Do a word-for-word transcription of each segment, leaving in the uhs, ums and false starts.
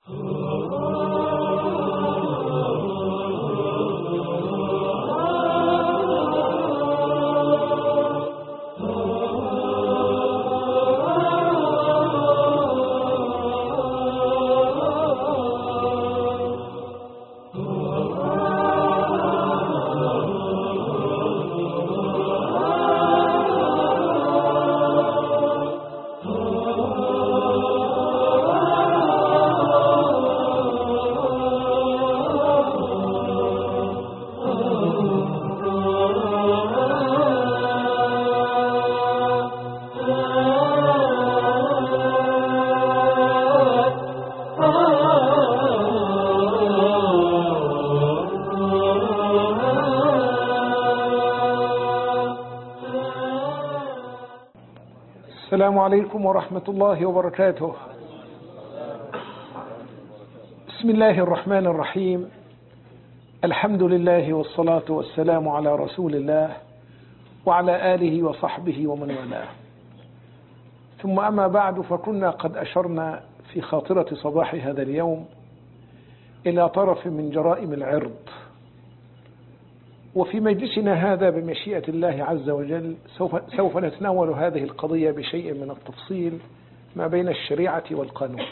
السلام عليكم ورحمة الله وبركاته. بسم الله الرحمن الرحيم. الحمد لله والصلاة والسلام على رسول الله وعلى آله وصحبه ومن والاه، ثم أما بعد، فكنا قد أشرنا في خاطرة صباح هذا اليوم إلى طرف من جرائم العرض، وفي مجلسنا هذا بمشيئة الله عز وجل سوف, سوف نتناول هذه القضية بشيء من التفصيل ما بين الشريعة والقانون،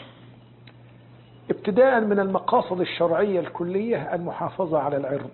ابتداء من المقاصد الشرعية الكلية المحافظة على العرض.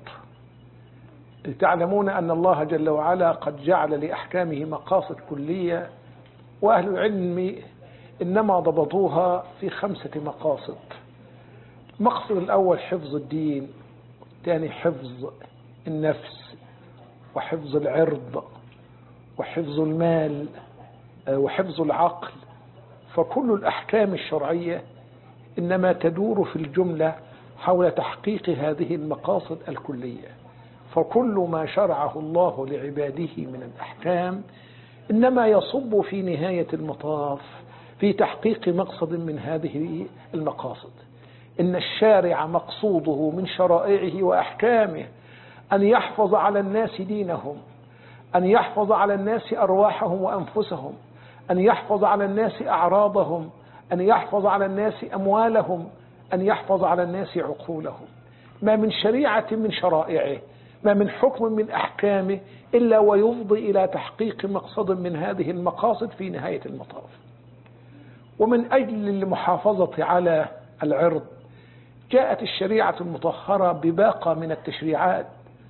تعلمون أن الله جل وعلا قد جعل لأحكامه مقاصد كلية، وأهل العلم إنما ضبطوها في خمسة مقاصد. المقصد الأول حفظ الدين، الثاني حفظ النفس، وحفظ العرض، وحفظ المال، وحفظ العقل. فكل الأحكام الشرعية إنما تدور في الجملة حول تحقيق هذه المقاصد الكلية. فكل ما شرعه الله لعباده من الأحكام إنما يصب في نهاية المطاف في تحقيق مقصد من هذه المقاصد. إن الشارع مقصوده من شرائعه وأحكامه أن يحفظ على الناس دينهم، أن يحفظ على الناس أرواحهم وأنفسهم، أن يحفظ على الناس أعراضهم، أن يحفظ على الناس أموالهم، أن يحفظ على الناس عقولهم. ما من شريعة من شرائعه، ما من حكم من أحكامه إلا ويفضي إلى تحقيق مقصد من هذه المقاصد في نهاية المطاف. ومن أجل المحافظة على العرض جاءت الشريعة المطهرة بباقة من التشريعات،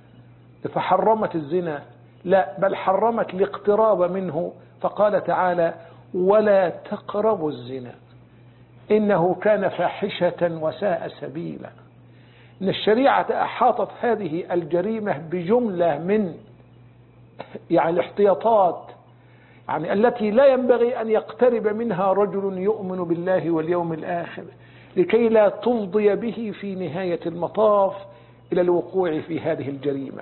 فحرمت الزنا، لا بل حرمت الاقتراب منه، فقال تعالى: ولا تقربوا الزنا إنه كان فاحشة وساء سبيلا. إن الشريعة أحاطت هذه الجريمة بجملة من يعني الاحتياطات، يعني التي لا ينبغي أن يقترب منها رجل يؤمن بالله واليوم الآخر لكي لا تفضي به في نهاية المطاف إلى الوقوع في هذه الجريمة.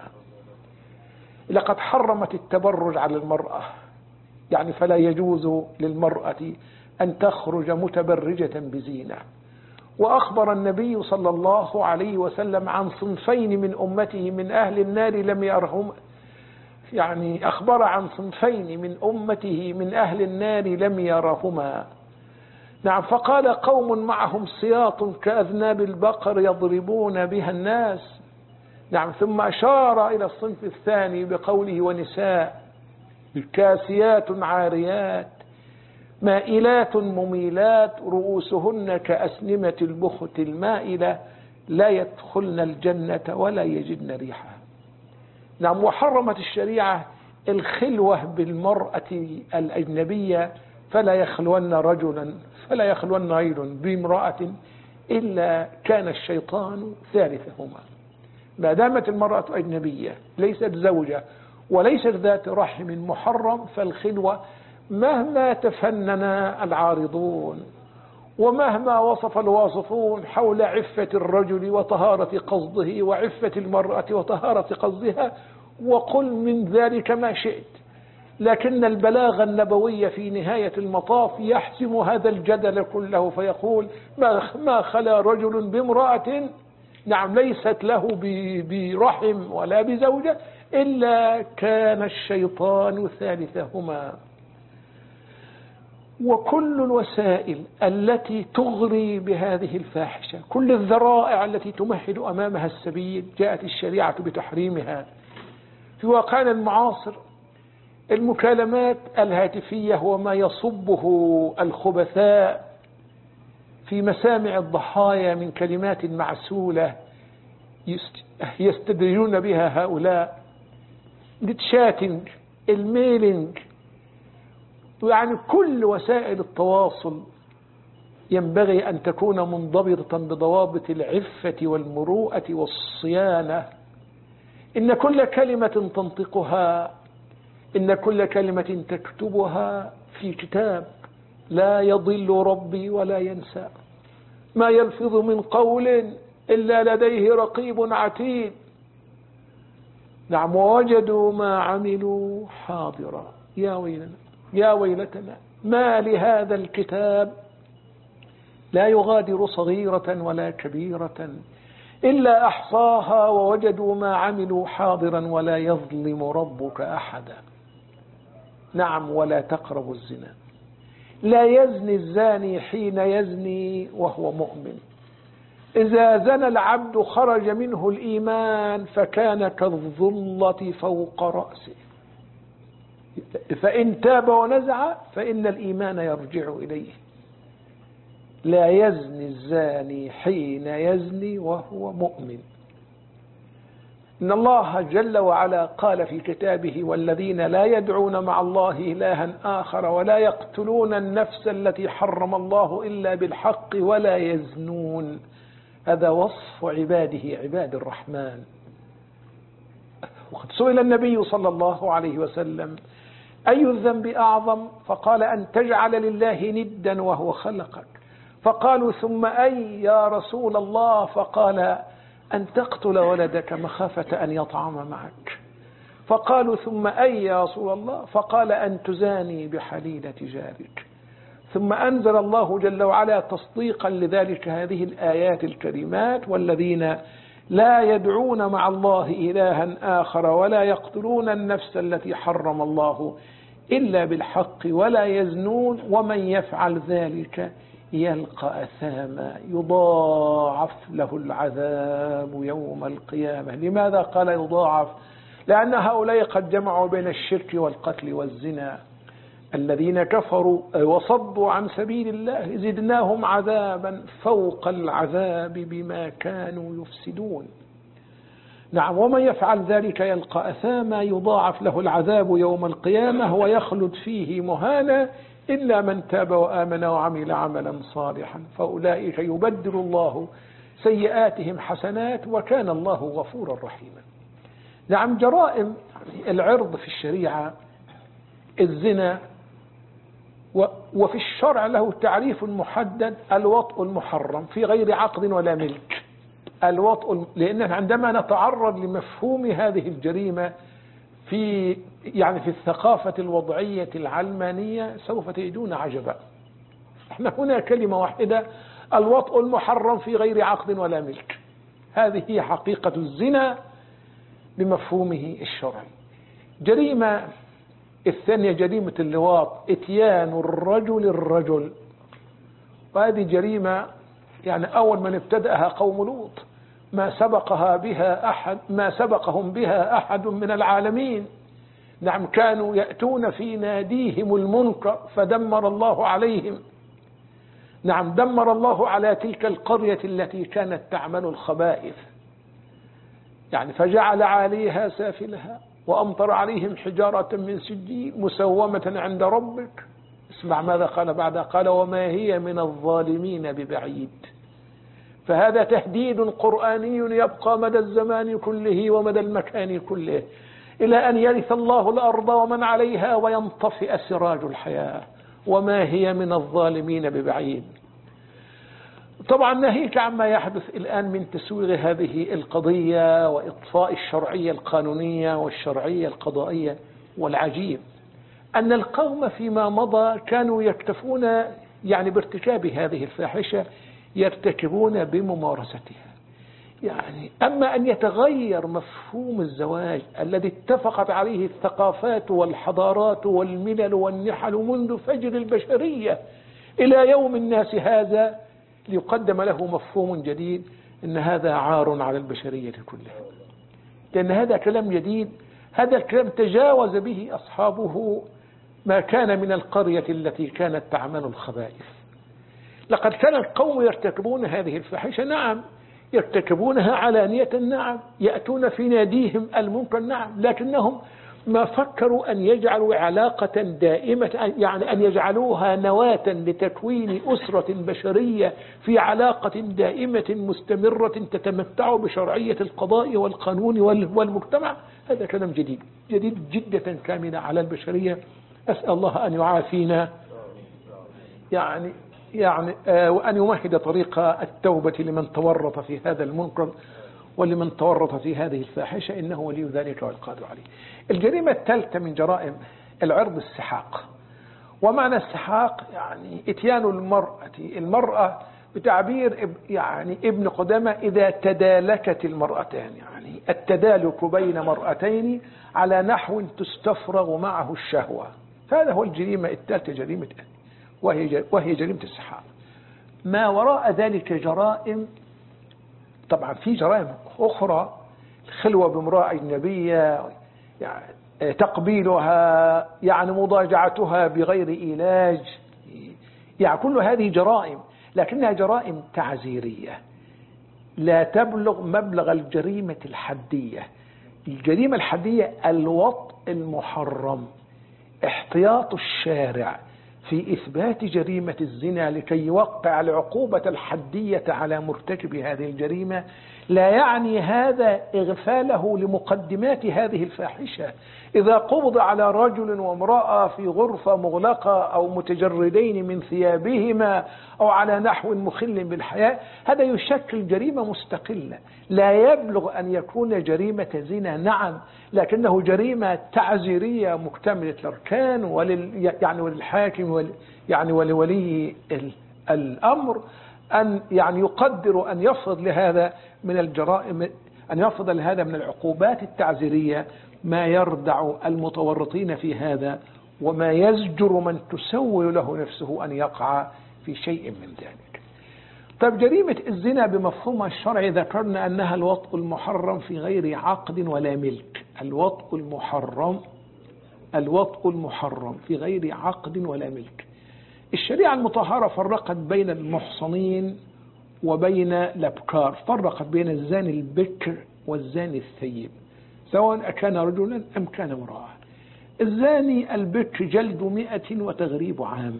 لقد حرمت التبرج على المرأة، يعني فلا يجوز للمرأة أن تخرج متبرجة بزينة. وأخبر النبي صلى الله عليه وسلم عن صنفين من أمته من أهل النار لم يرهم، يعني أخبر عن صنفين من أمته من أهل النار لم يرهما. نعم، فقال: قوم معهم سياط كأذناب البقر يضربون بها الناس. نعم، ثم أشار إلى الصنف الثاني بقوله: ونساء كاسيات عاريات مائلات مميلات رؤوسهن كأسنمة البخت المائلة لا يدخلن الجنة ولا يجدن ريحها. نعم، وحرمت الشريعة الخلوة بالمرأة الأجنبية، فلا يخلون رجلا فلا يخلون رجل بامرأة إلا كان الشيطان ثالثهما. ما دامت المرأة أجنبية ليست زوجة وليست ذات رحم محرم، فالخلوة مهما تفنن العارضون ومهما وصف الواصفون حول عفة الرجل وطهارة قصده وعفة المرأة وطهارة قصدها، وقل من ذلك ما شئت، لكن البلاغ النبوي في نهاية المطاف يحسم هذا الجدل كله، فيقول: ما خلا رجل بامرأة، نعم ليست له برحم ولا بزوجة، إلا كان الشيطان ثالثهما. وكل الوسائل التي تغري بهذه الفاحشة، كل الذرائع التي تمهد أمامها السبيل، جاءت الشريعة بتحريمها. في واقعنا المعاصر المكالمات الهاتفية وما يصبه الخبثاء في مسامع الضحايا من كلمات معسولة يستدرجون بها هؤلاء، الشاتنج، الميلينج، يعني كل وسائل التواصل ينبغي أن تكون منضبطة بضوابط العفة والمروءة والصيانة. إن كل كلمة تنطقها، إن كل كلمة تكتبها في كتاب لا يضل ربي ولا ينسى، ما يلفظ من قول إلا لديه رقيب عتيد. نعم، ووجدوا ما عملوا حاضرا. يا ويلنا يا ويلتنا، ما لهذا الكتاب لا يغادر صغيرة ولا كبيرة إلا أحصاها ووجدوا ما عملوا حاضرا ولا يظلم ربك أحدا. نعم، ولا تقربوا الزنا، لا يزني الزاني حين يزني وهو مؤمن، إذا زنى العبد خرج منه الإيمان فكان كالظلة فوق رأسه، فإن تاب ونزع فإن الإيمان يرجع إليه. لا يزني الزاني حين يزني وهو مؤمن. إن الله جل وعلا قال في كتابه: والذين لا يدعون مع الله إلها آخر ولا يقتلون النفس التي حرم الله إلا بالحق ولا يزنون. هذا وصف عباده عباد الرحمن. وقد سئل النبي صلى الله عليه وسلم: أي الذنب أعظم؟ فقال: أن تجعل لله ندا وهو خلقك. فقالوا: ثم أي يا رسول الله؟ فقال: أن تقتل ولدك مخافة أن يطعم معك. فقالوا: ثم أي يا رسول الله؟ فقال: أن تزاني بحليلة جارك. ثم أنزل الله جل وعلا تصديقا لذلك هذه الآيات الكريمات: والذين لا يدعون مع الله إلها آخر ولا يقتلون النفس التي حرم الله إلا بالحق ولا يزنون ومن يفعل ذلك يلقى أثاما يضاعف له العذاب يوم القيامة. لماذا قال يضاعف؟ لأن هؤلاء قد جمعوا بين الشرك والقتل والزنا. الذين كفروا وصدوا عن سبيل الله زدناهم عذابا فوق العذاب بما كانوا يفسدون. نعم، ومن يفعل ذلك يلقى أثاما يضاعف له العذاب يوم القيامة ويخلد فيه مهانا إلا من تاب وآمن وعمل عملا صالحا فأولئك يبدل الله سيئاتهم حسنات وكان الله غفورا رحيما. نعم، جرائم العرض في الشريعة الزنا، وفي الشرع له تعريف محدد: الوطء المحرم في غير عقد ولا ملك. الوطء، لأن عندما نتعرض لمفهوم هذه الجريمة في يعني في الثقافة الوضعية العلمانية سوف تجدون عجبا. احنا هنا كلمة واحدة: الوطء المحرم في غير عقد ولا ملك. هذه هي حقيقة الزنا بمفهومه الشرعي. جريمة الثانية جريمة اللواط، اتيان الرجل الرجل، وهذه جريمة يعني أول من ابتدأها قوم لوط، ما سبقها بها أحد ما سبقهم بها أحد من العالمين. نعم، كانوا يأتون في ناديهم المنكر فدمر الله عليهم. نعم، دمر الله على تلك القرية التي كانت تعمل الخبائث، يعني فجعل عليها سافلها وأمطر عليهم حجارة من سجيل مسومة عند ربك. اسمع ماذا قال بعدها، قال: وما هي من الظالمين ببعيد. فهذا تهديد قرآني يبقى مدى الزمان كله ومدى المكان كله إلى أن يرث الله الأرض ومن عليها وينطفئ سراج الحياة. وما هي من الظالمين ببعيد. طبعا ناهيك عما يحدث الآن من تسويغ هذه القضية وإطفاء الشرعية القانونية والشرعية القضائية. والعجيب أن القوم فيما مضى كانوا يكتفون يعني بارتكاب هذه الفاحشة، يرتكبون بممارستها. يعني أما أن يتغير مفهوم الزواج الذي اتفقت عليه الثقافات والحضارات والملل والنحل منذ فجر البشرية إلى يوم الناس هذا، ليقدم له مفهوم جديد، إن هذا عار على البشرية كلها، لأن هذا كلام جديد. هذا الكلام تجاوز به أصحابه ما كان من القرية التي كانت تعمل الخبائث. لقد كان القوم يرتكبون هذه الفاحشة، نعم، يرتكبونها علانية، نعم، يأتون في ناديهم المنكر، نعم، لكنهم ما فكروا أن يجعلوا علاقة دائمة، يعني أن يجعلوها نواة لتكوين أسرة بشرية في علاقة دائمة مستمرة تتمتع بشرعية القضاء والقانون والمجتمع. هذا كلام جديد جديد جدا كاملة على البشرية. أسأل الله أن يعافينا يعني يعني آه وأن يمهد طريق التوبة لمن تورط في هذا المنكر ولمن تورط في هذه الفاحشة، إنه ولي ذلك والقادر عليه. الجريمة الثالثة من جرائم العرض السحاق. ومعنى السحاق يعني إتيان المرأة المرأة بتعبير يعني ابن قدامة إذا تدالكت المرأتان، يعني التدالك بين مرأتين على نحو تستفرغ معه الشهوة. فهذا هو الجريمة الثالثة، جريمة وهي وهي جريمة السحاق. ما وراء ذلك جرائم، طبعا في جرائم أخرى، الخلوة بامرأة أجنبية، يعني تقبيلها، يعني مضاجعتها بغير علاج، يعني كل هذه جرائم، لكنها جرائم تعزيرية لا تبلغ مبلغ الجريمة الحدية. الجريمة الحدية الوطء المحرم، احتياط الشارع في إثبات جريمة الزنا لكي يوقع العقوبة الحدية على مرتكب هذه الجريمة، لا يعني هذا إغفاله لمقدمات هذه الفاحشة. إذا قبض على رجل وامرأة في غرفة مغلقة أو متجردين من ثيابهما أو على نحو مخل بالحياة، هذا يشكل جريمة مستقلة، لا يبلغ أن يكون جريمة زنا، نعم، لكنه جريمة تعزيرية مكتملة الأركان، ولل يعني وللحاكم ول يعني ولولي الأمر أن يعني يقدر أن يفرض لهذا من الجرائم، أن يفرض لهذا من العقوبات التعزيرية ما يردع المتورطين في هذا، وما يزجر من تسول له نفسه أن يقع في شيء من ذلك. طيب، جريمة الزنا بمفهومها الشرعي ذكرنا أنها الوطء المحرم في غير عقد ولا ملك. الوطء المحرم الوطء المحرم في غير عقد ولا ملك. الشريعة المطهرة فرقت بين المحصنين وبين الأبكار، فرقت بين الزاني البكر والزاني الثيب، سواء أكان رجلا أم كان امرأة. الزاني البكر جلد مئة وتغريب عام،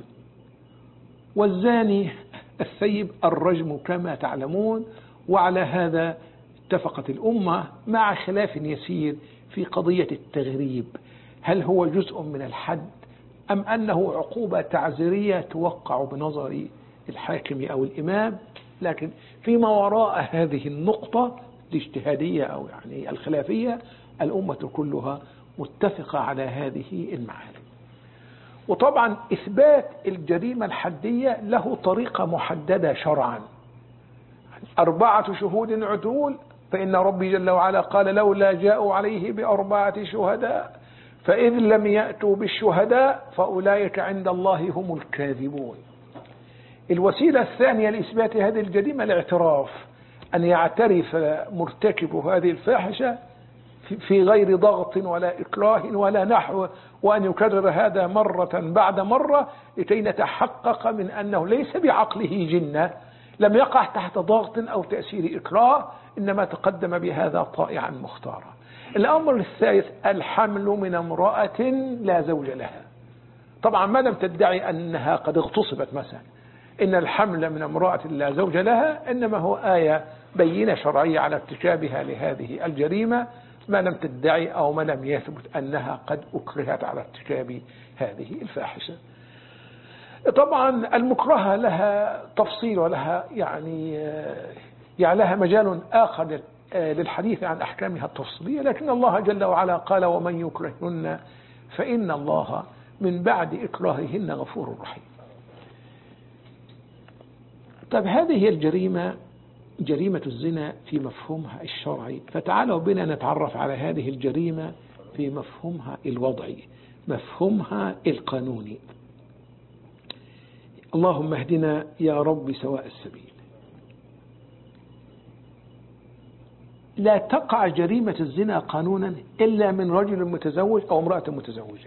والزاني الثيب الرجم كما تعلمون. وعلى هذا اتفقت الأمة مع خلاف يسير في قضية التغريب، هل هو جزء من الحد أم أنه عقوبة تعزيرية توقع بنظر الحاكم أو الإمام. لكن فيما وراء هذه النقطة الاجتهادية أو يعني الخلافية، الأمة كلها متفقة على هذه المعالم. وطبعا إثبات الجريمة الحدية له طريقة محددة شرعا، أربعة شهود عدول، فإن ربي جل وعلا قال لولا جاءوا عليه بأربعة شهداء فإذ لم يأتوا بالشهداء فأولئك عند الله هم الكاذبون. الوسيلة الثانية لإثبات هذه الجريمة الاعتراف، أن يعترف مرتكب هذه الفاحشة في غير ضغط ولا إكراه ولا نحو، وأن يكرر هذا مرة بعد مرة لكي نتحقق من أنه ليس بعقله جنة، لم يقع تحت ضغط أو تأثير إكراه، إنما تقدم بهذا طائعا مختارا. الأمر الثالث الحمل من امرأة لا زوج لها. طبعا ما لم تدعي أنها قد اغتصبت مثلا، إن الحمل من امرأة لا زوج لها إنما هو آية بينة شرعية على ارتكابها لهذه الجريمة، ما لم تدعي أو ما لم يثبت أنها قد أكرهت على ارتكاب هذه الفاحشة. طبعا المكرهة لها تفصيل ولها يعني يعني لها مجال آخر للحديث عن أحكامها التفصيلية، لكن الله جل وعلا قال ومن يكرهن فإن الله من بعد إكراههن غفور رحيم. طيب، هذه الجريمة جريمة الزنا في مفهومها الشرعي، فتعالوا بنا نتعرف على هذه الجريمة في مفهومها الوضعي، مفهومها القانوني. اللهم اهدنا يا رب سواء السبيل. لا تقع جريمة الزنا قانونا إلا من رجل متزوج أو امرأة متزوجة.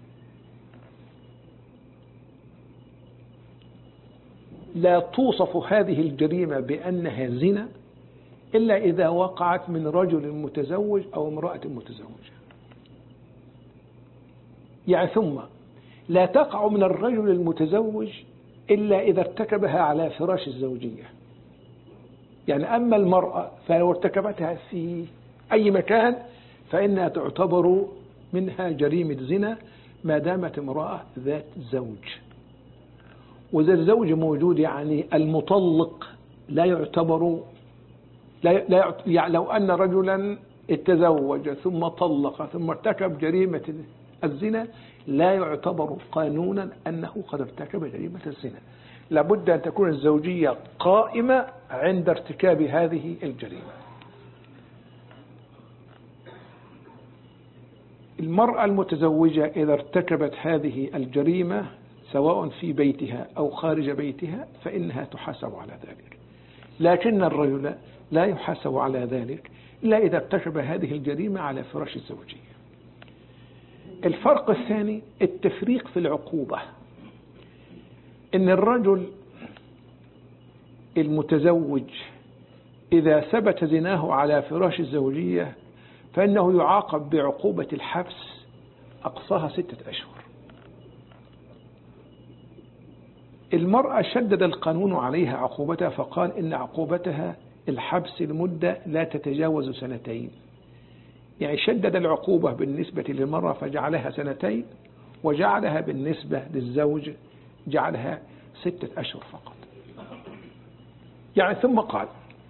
لا توصف هذه الجريمة بأنها زنا إلا إذا وقعت من رجل متزوج أو امرأة متزوجة. يعني ثم لا تقع من الرجل المتزوج إلا إذا ارتكبها على فراش الزوجية. يعني أما المرأة فلو ارتكبتها في أي مكان فإنها تعتبر منها جريمة زنا ما دامت امرأة ذات زوج. وإذا الزوج موجود يعني المطلق لا يعتبر لا لا يعني لو أن رجلا اتزوج ثم طلق ثم ارتكب جريمة الزنا لا يعتبر قانونا أنه قد ارتكب جريمة الزنا. لابد أن تكون الزوجية قائمة عند ارتكاب هذه الجريمة. المرأة المتزوجة إذا ارتكبت هذه الجريمة سواء في بيتها أو خارج بيتها فإنها تحاسب على ذلك، لكن الرجل لا يحاسب على ذلك إلا إذا ارتكب هذه الجريمة على فراش الزوجية. الفرق الثاني التفريق في العقوبة، إن الرجل المتزوج إذا ثبت زناه على فراش الزوجية فإنه يعاقب بعقوبة الحبس أقصاها ستة أشهر. المرأة شدد القانون عليها عقوبتها فقال إن عقوبتها الحبس المدة لا تتجاوز سنتين. يعني شدد العقوبة بالنسبة للمرأة فجعلها سنتين، وجعلها بالنسبة للزوج جعلها ستة أشهر فقط. يعني ثم قال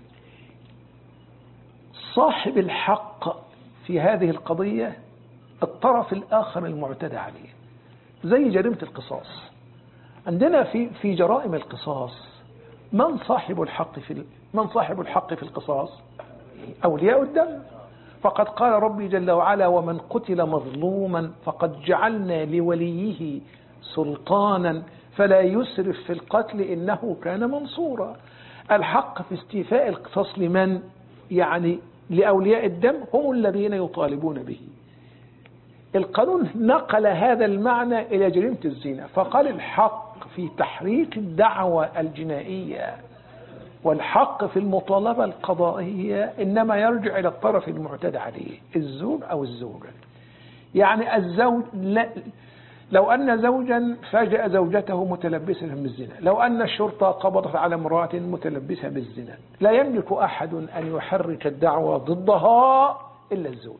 صاحب الحق في هذه القضية الطرف الآخر المعتدى عليه، زي جريمة القصاص. عندنا في في جرائم القصاص من صاحب الحق في من صاحب الحق في القصاص؟ أولياء الدم. فقد قال ربي جل وعلا ومن قتل مظلوما فقد جعلنا لوليه سلطانا فلا يسرف في القتل إنه كان منصورا. الحق في استيفاء القصاص لمن؟ يعني لأولياء الدم، هم الذين يطالبون به. القانون نقل هذا المعنى إلى جريمة الزنا فقال الحق في تحريك الدعوى الجنائية والحق في المطالبة القضائية إنما يرجع إلى الطرف المعتدى عليه، الزوج أو الزوجة. يعني الزوج لا لو أن زوجا فاجأ زوجته متلبسا بالزنا، لو أن الشرطة قبضت على امرأة متلبسة بالزنا، لا يملك أحد أن يحرك الدعوة ضدها إلا الزوج.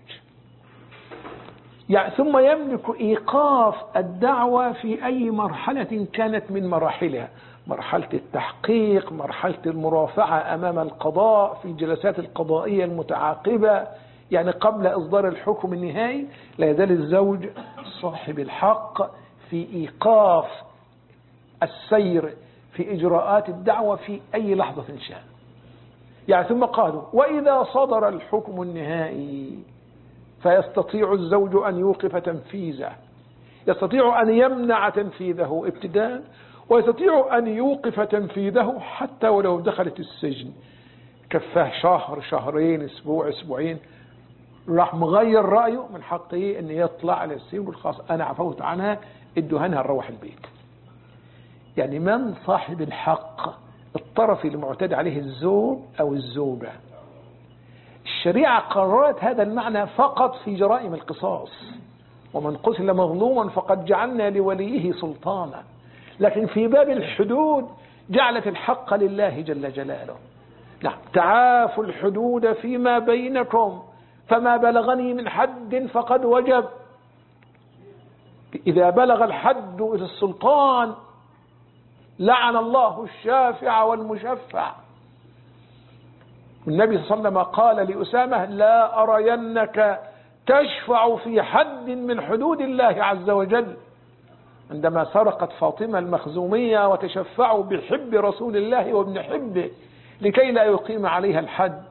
يعني ثم يملك إيقاف الدعوة في أي مرحلة كانت من مراحلها، مرحلة التحقيق، مرحلة المرافعة أمام القضاء في الجلسات القضائية المتعاقبة. يعني قبل إصدار الحكم النهائي لا يزال الزوج صاحب الحق في إيقاف السير في إجراءات الدعوة في أي لحظة شاء. يعني ثم قالوا وإذا صدر الحكم النهائي فيستطيع الزوج أن يوقف تنفيذه، يستطيع أن يمنع تنفيذه ابتداء، ويستطيع أن يوقف تنفيذه حتى ولو دخلت السجن كفاه شهر شهرين أسبوع أسبوعين، راح مغير رأيه من حقه أن يطلع على السجن الخاص أنا عفوت عنها ادوهنها نروح البيت. يعني من صاحب الحق؟ الطرف المعتدى عليه الزوج أو الزوجة. الشريعة قررت هذا المعنى فقط في جرائم القصاص، ومن قتل مظلوما فقد جعلنا لوليه سلطانا، لكن في باب الحدود جعلت الحق لله جل جلاله. نعم تعافوا الحدود فيما بينكم فما بلغني من حد فقد وجب. إذا بلغ الحد إلى السلطان لعن الله الشافع والمشفع. النبي صلى الله عليه وسلم قال لأسامة لا أرينك تشفع في حد من حدود الله عز وجل، عندما سرقت فاطمة المخزومية وتشفعوا بحب رسول الله وابن حبه لكي لا يقيم عليها الحد.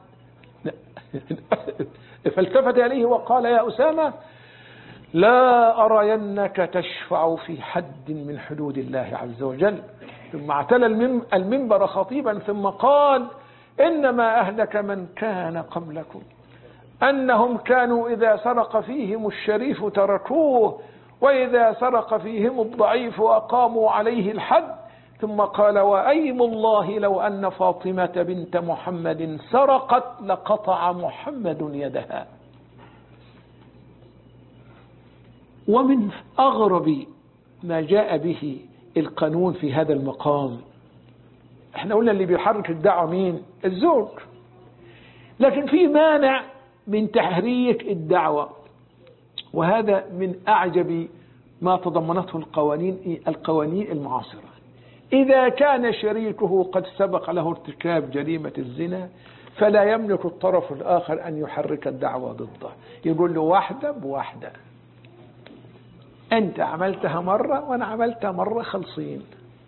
فالتفت إليه وقال يا أسامة لا أرينك تشفع في حد من حدود الله عز وجل. ثم اعتلى المنبر خطيبا ثم قال إنما أهلك من كان قبلكم أنهم كانوا إذا سرق فيهم الشريف تركوه وإذا سرق فيهم الضعيف أقاموا عليه الحد. ثم قال وأيم الله لو أن فاطمة بنت محمد سرقت لقطع محمد يدها. ومن أغرب ما جاء به القانون في هذا المقام، احنا قلنا اللي بيحرك الدعوة مين؟ الزوج، لكن في مانع من تحريك الدعوة، وهذا من أعجب ما تضمنته القوانين القوانين المعاصرة. إذا كان شريكه قد سبق له ارتكاب جريمة الزنا فلا يملك الطرف الآخر أن يحرك الدعوة ضده، يقول له واحدة بواحدة، أنت عملتها مرة وأنا عملتها مرة خلصين.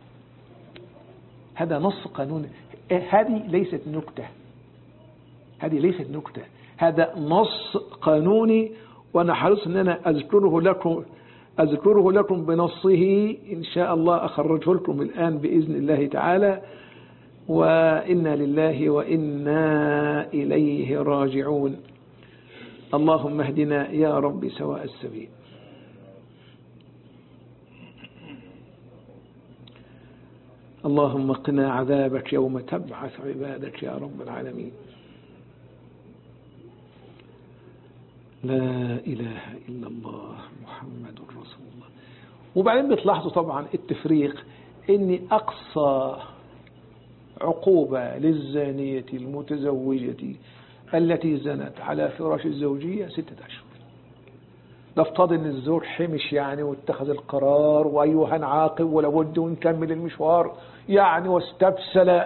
هذا نص قانوني، هذه ليست نكتة، هذه ليست نكتة، هذا نص قانوني، وأنا حريص أن أنا أذكره لكم أذكره لكم بنصه إن شاء الله، أخرجه لكم الآن بإذن الله تعالى. وإنا لله وإنا إليه راجعون. اللهم اهدنا يا رب سواء السبيل. اللهم قنا عذابك يوم تبعث عبادك يا رب العالمين. لا إله إلا الله محمد رسول الله. وبعدين بتلاحظوا طبعا التفريق، إن أقصى عقوبة للزانية المتزوجة التي زنت على فراش الزوجية ستة أشهر. نفترض ان الزوج حمش يعني واتخذ القرار وايها نعاقب ولابد ونكمل المشوار يعني واستبسل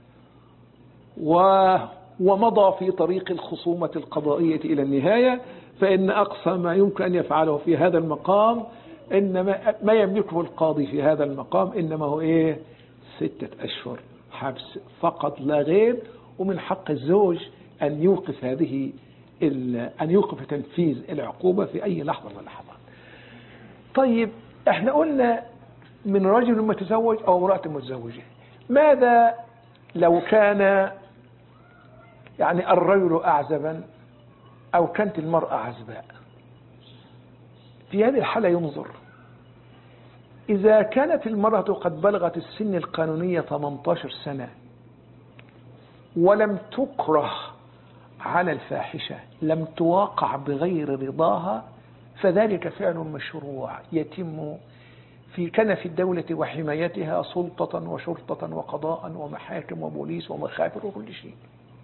و... ومضى في طريق الخصومة القضائية إلى النهاية، فإن أقصى ما يمكن أن يفعله في هذا المقام إنما ما يملكه القاضي في هذا المقام إنما هو إيه؟ ستة أشهر حبس فقط لا غير. ومن حق الزوج أن يوقف هذه أن يوقف تنفيذ العقوبة في أي لحظة من اللحظات. طيب احنا قلنا من رجل متزوج أو امرأة متزوجة، ماذا لو كان يعني الرجل أعزبا أو كانت المرأة عزباء؟ في هذه الحالة ينظر، إذا كانت المرأة قد بلغت السن القانونية ثمانية عشر سنة ولم تكره على الفاحشة، لم تواقع بغير رضاها، فذلك فعل مشروع يتم في كنف الدولة وحمايتها سلطة وشرطة وقضاء ومحاكم وبوليس ومخابر وكل شيء،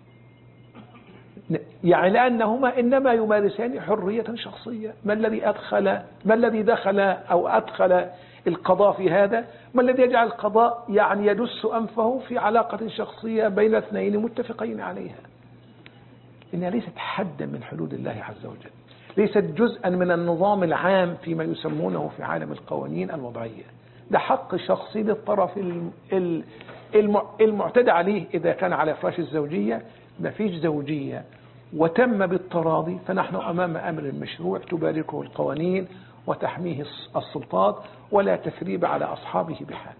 يعني لأنهما إنما يمارسان حرية شخصية. ما الذي أدخل ما الذي دخل أو أدخل القضاء في هذا؟ ما الذي يجعل القضاء يعني يدس أنفه في علاقة شخصية بين اثنين متفقين عليها؟ إنها ليست حدا من حدود الله عز وجل، ليست جزءا من النظام العام فيما يسمونه في عالم القوانين الوضعية. ده حق شخصي للطرف المعتدى عليه إذا كان على فراش الزوجية ما فيش زوجية وتم بالتراضي، فنحن أمام أمر مشروع تباركه القوانين وتحميه السلطات، ولا تثريب على أصحابه بحال.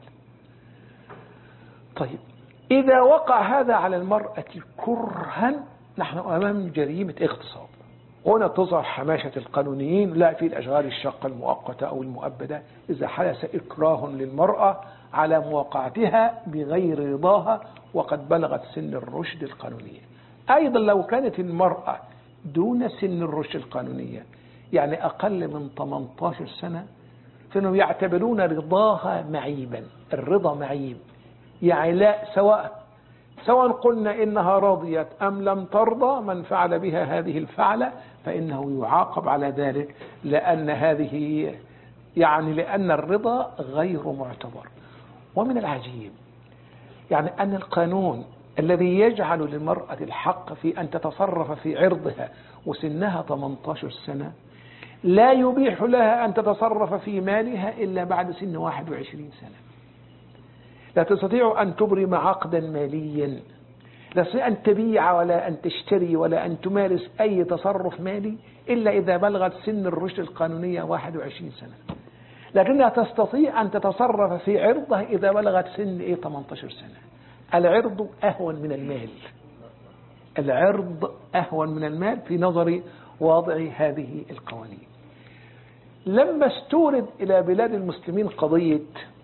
طيب إذا وقع هذا على المرأة كرها، نحن أمام جريمة اغتصاب. هنا تظهر حماشة القانونيين، لا في الأشغال الشاقة المؤقتة أو المؤبدة، إذا حدث إكراه للمرأة على مواقعتها بغير رضاها وقد بلغت سن الرشد القانونية. أيضا لو كانت المرأة دون سن الرشد القانونية، يعني أقل من ثمانية عشر سنة، فإنهم يعتبرون رضاها معيبا. الرضا معيب، يعني لا سواء سواء قلنا إنها رضيت أم لم ترضى، من فعل بها هذه الفعلة فإنه يعاقب على ذلك، لأن هذه يعني لأن الرضا غير معتبر. ومن العجيب يعني أن القانون الذي يجعل للمرأة الحق في أن تتصرف في عرضها وسنها ثمانية عشر سنة لا يبيح لها أن تتصرف في مالها إلا بعد سن واحد وعشرين سنة. لا تستطيع أن تبرم عقدا ماليا لا تستطيع أن تبيع ولا أن تشتري ولا أن تمارس أي تصرف مالي إلا إذا بلغت سن الرشد القانونية واحد وعشرين سنة، لكنها تستطيع أن تتصرف في عرضها إذا بلغت سن إيه ثمانية عشر سنة. العرض أهون من المال، العرض أهون من المال في نظر واضع هذه القوانين. لما استورد إلى بلاد المسلمين قضية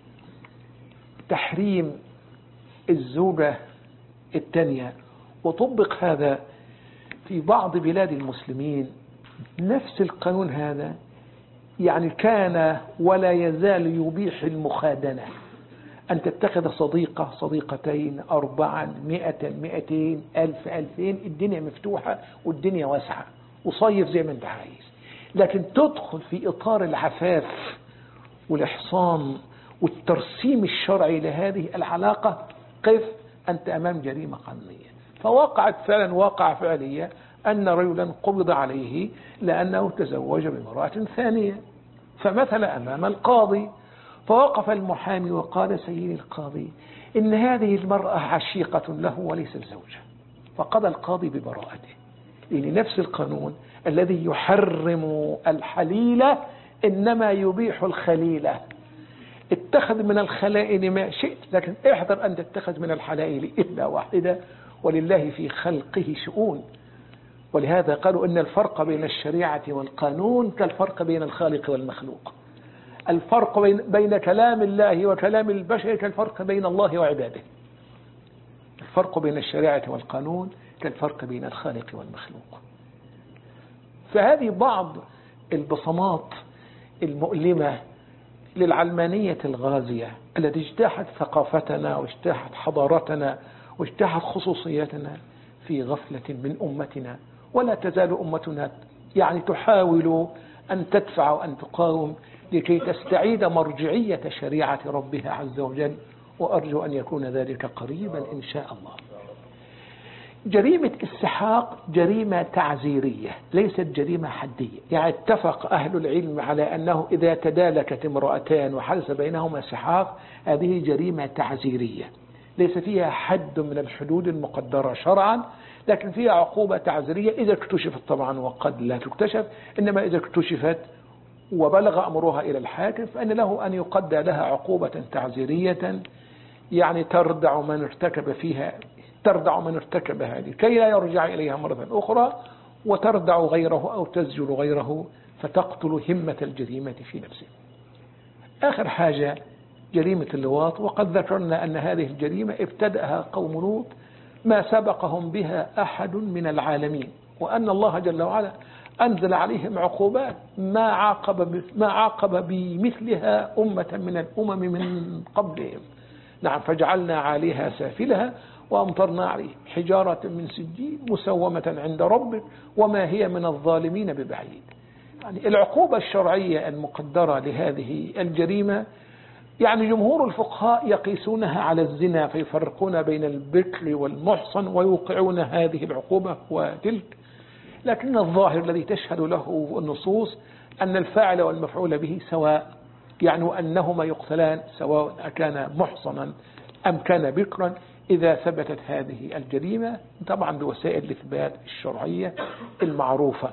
تحريم الزوجة الثانية وطبق هذا في بعض بلاد المسلمين، نفس القانون هذا يعني كان ولا يزال يبيح المخادنة، أن تتخذ صديقة صديقتين أربعا مئة مئتين ألف ألفين، الدنيا مفتوحة والدنيا واسعة وصيف زي ما انت عايز، لكن تدخل في إطار العفاف والإحصان والترسيم الشرعي لهذه العلاقة، قف أنت أمام جريمة قانونية. فوقعت فعلا واقع فعلية أن رجلا قبض عليه لأنه تزوج بامرأة ثانية، فمثل أمام القاضي، فوقف المحامي وقال سيدي القاضي إن هذه المرأة عشيقة له وليست زوجة، فقضى القاضي ببراءته، لأن نفس القانون الذي يحرم الحليلة إنما يبيح الخليلة. اتخذ من الخلائل ما شئت، لكن احذر أن تتخذ من الحلائل إلا واحدة، ولله في خلقه شؤون. ولهذا قالوا إن الفرق بين الشريعة والقانون كالفرق بين الخالق والمخلوق. الفرق بين, بين كلام الله وكلام البشر كالفرق بين الله وعباده. الفرق بين الشريعة والقانون كالفرق بين الخالق والمخلوق. فهذه بعض البصمات المؤلمة للعلمانية الغازية التي اجتاحت ثقافتنا واجتاحت حضارتنا واجتاحت خصوصيتنا في غفلة من أمتنا. ولا تزال أمتنا يعني تحاول أن تدفع وأن تقاوم لكي تستعيد مرجعية شريعة ربها عز وجل، وأرجو أن يكون ذلك قريبا إن شاء الله. جريمة السحاق جريمة تعزيرية ليست جريمة حدية، يعني اتفق أهل العلم على أنه إذا تدالكت امرأتان وحدث بينهما سحاق هذه جريمة تعزيرية، ليس فيها حد من الحدود المقدرة شرعا، لكن فيها عقوبة تعزيرية إذا اكتشفت طبعا، وقد لا تكتشف، إنما إذا اكتشفت وبلغ أمرها إلى الحاكم فإن له أن يقدر لها عقوبة تعزيرية، يعني تردع من ارتكب فيها تردع من ارتكب هذه كي لا يرجع إليها مرة أخرى، وتردع غيره أو تزجر غيره فتقتل همة الجريمة في نفسه. آخر حاجة جريمة اللواط، وقد ذكرنا أن هذه الجريمة ابتدأها قوم لوط ما سبقهم بها أحد من العالمين، وأن الله جل وعلا أنزل عليهم عقوبات ما عاقب ما عاقب بمثلها أمة من الأمم من قبلهم. نعم، فجعلنا عليها سافلها وأمطرنا عليه حجارة من سجيل مسومة عند ربك وما هي من الظالمين ببعيد. يعني العقوبة الشرعية المقدرة لهذه الجريمة، يعني جمهور الفقهاء يقيسونها على الزنا فيفرقون بين البكر والمحصن ويوقعون هذه العقوبة وتلك، لكن الظاهر الذي تشهد له النصوص أن الفاعل والمفعول به سواء، يعني أنهما يقتلان سواء كان محصنا أم كان بكرا إذا ثبتت هذه الجريمة، طبعا بوسائل الإثبات الشرعية المعروفة.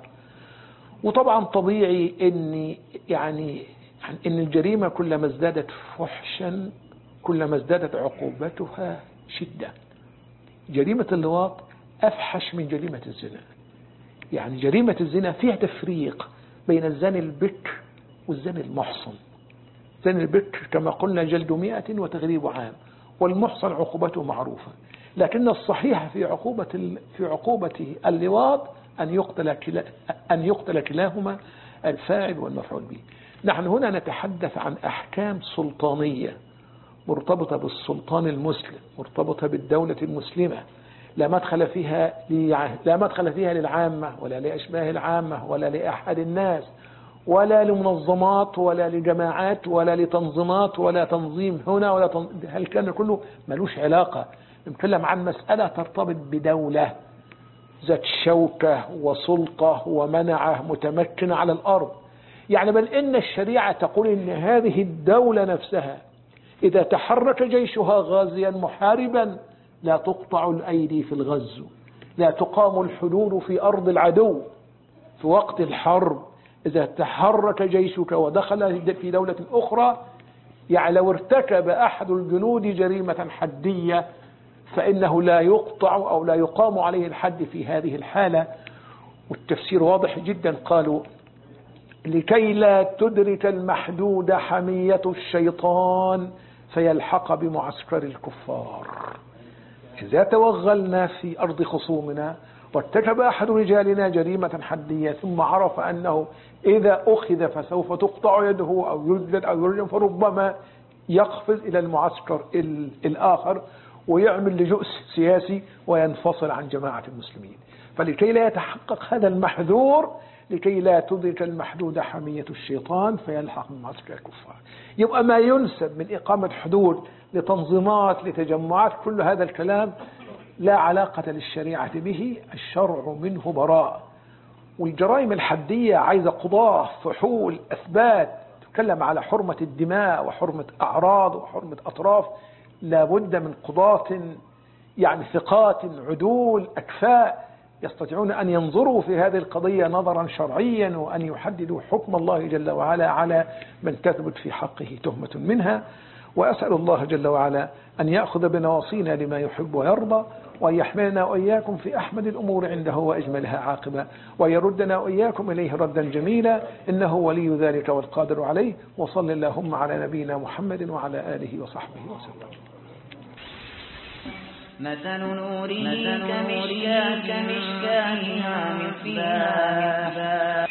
وطبعا طبيعي أن يعني أن الجريمة كلما ازدادت فحشا كلما ازدادت عقوبتها شدة. جريمة اللواط أفحش من جريمة الزنا، يعني جريمة الزنا فيها تفريق بين الزاني البكر والزاني المحصن. زاني البكر كما قلنا جلد مئة وتغريب عام، والمحصن عقوبته معروفة، لكن الصحيح في عقوبة في عقوبة اللواط أن يقتل كلا أن يقتل كلاهما الفاعل والمفعول به. نحن هنا نتحدث عن أحكام سلطانية مرتبطة بالسلطان المسلم، مرتبطة بالدولة المسلمة، لا مدخل فيها لا مدخل فيها للعامة ولا لأشباه العامة ولا لأحد الناس ولا لمنظمات ولا لجماعات ولا لتنظيمات ولا تنظيم هنا ولا تنظيم. هل كان كله ملوش علاقة؟ نتكلم عن مسألة ترتبط بدولة ذات شوكة وسلطة ومنعة متمكنة على الأرض، يعني بل إن الشريعة تقول إن هذه الدولة نفسها إذا تحرك جيشها غازيا محاربا لا تقطع الأيدي في الغزو، لا تقام الحدود في أرض العدو في وقت الحرب. إذا تحرك جيشك ودخل في دولة أخرى، يعني لو ارتكب أحد الجنود جريمة حدية فإنه لا يقطع أو لا يقام عليه الحد في هذه الحالة. والتفسير واضح جدا، قالوا لكي لا تدرك المحدود حمية الشيطان فيلحق بمعسكر الكفار. إذا توغلنا في أرض خصومنا وارتكب أحد رجالنا جريمة حدية ثم عرف أنه إذا أخذ فسوف تقطع يده أو يجلد أو يرجم، فربما يقفز إلى المعسكر الآخر ويعمل لجؤ سياسي وينفصل عن جماعة المسلمين. فلكي لا يتحقق هذا المحذور، لكي لا تدرك المحدود حمية الشيطان فيلحق من معسكر الكفار. يبقى ما ينسب من إقامة حدود لتنظيمات لتجمعات، كل هذا الكلام لا علاقة للشريعة به، الشرع منه براء. والجرائم الحدية عايزة قضاة فحول أثبات، تتكلم على حرمة الدماء وحرمة أعراض وحرمة أطراف، لابد من قضاة يعني ثقات عدول أكفاء يستطيعون أن ينظروا في هذه القضية نظرا شرعيا، وأن يحددوا حكم الله جل وعلا على من تثبت في حقه تهمة منها. وأسأل الله جل وعلا أن يأخذ بنواصينا لما يحب ويرضى، وأن يحملنا وإياكم في أحمد الأمور عنده وأجملها عاقبة، ويردنا وإياكم إليه ردا جميلا، إنه ولي ذلك والقادر عليه. وصل اللهم على نبينا محمد وعلى آله وصحبه وسلم. مثل نوره كمشكاة فيها مصباح